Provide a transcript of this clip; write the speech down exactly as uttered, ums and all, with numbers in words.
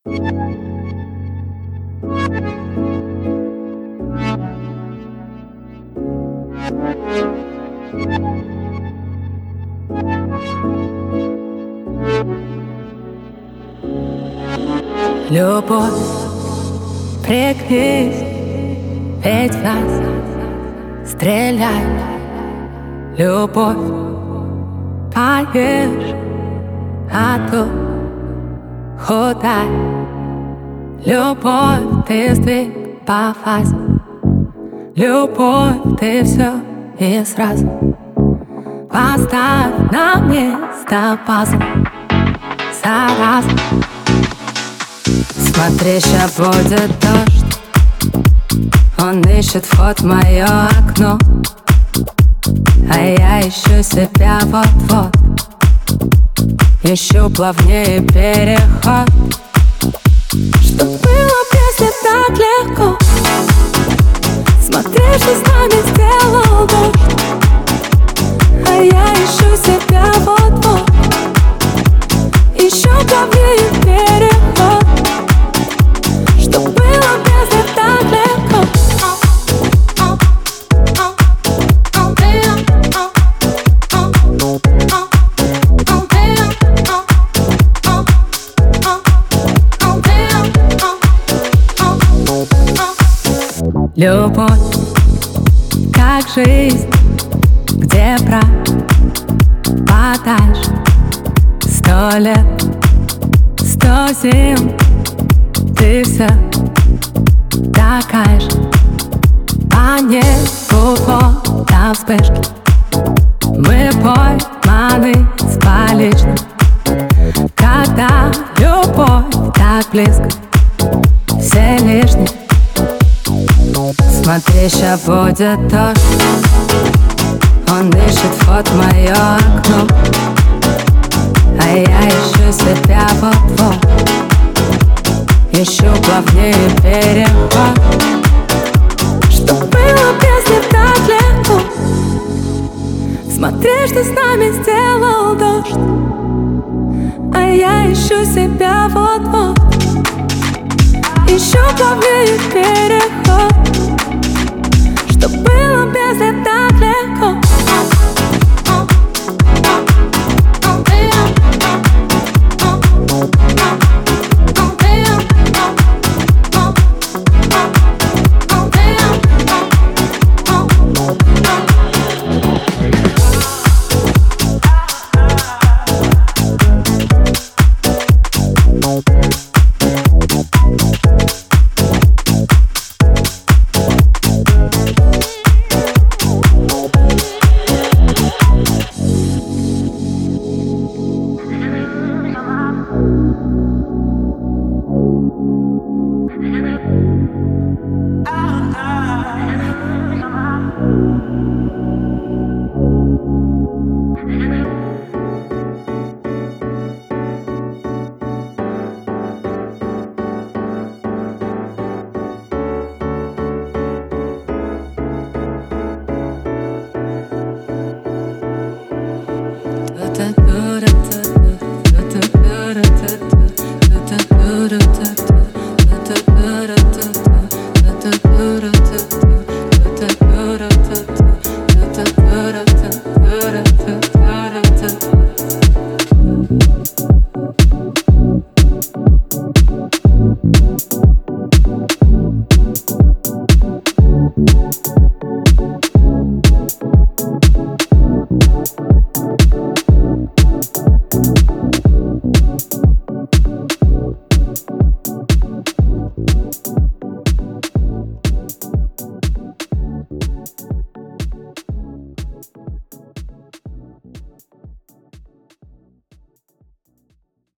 Любовь, пригнись, ведь в нас стреляй. Любовь, поешь, а то худай. Любовь, ты сдвиг по фазе. Любовь, ты все и сразу. Поставь на место пазл за раз. Смотри, ща будет дождь. Он ищет вход в мое окно, а я ищу себя вот-вот. Ищу плавнее переход. Что было, если так легко? Смотри, что с нами сделал дождь, а я ищу себя вот-вот. Ищу плавнее переход. Что было, если так легко? Любовь, как жизнь, где пропадаешь. Сто лет, сто зим, ты все такая же. По небу фото вспышки, мы пойманы с поличным. Когда любовь так близко, все лишние. Смотри, ща будет дождь. Он ищет вход в мое окно, а я ищу себя вот-вот. Ищу плавнее переход. Что было, если так легко? Смотри, что с нами сделал дождь, а я ищу себя вот-вот. Ищу плавнее переход. Что было, если так легко? Da da da da da da da da da da da da da da.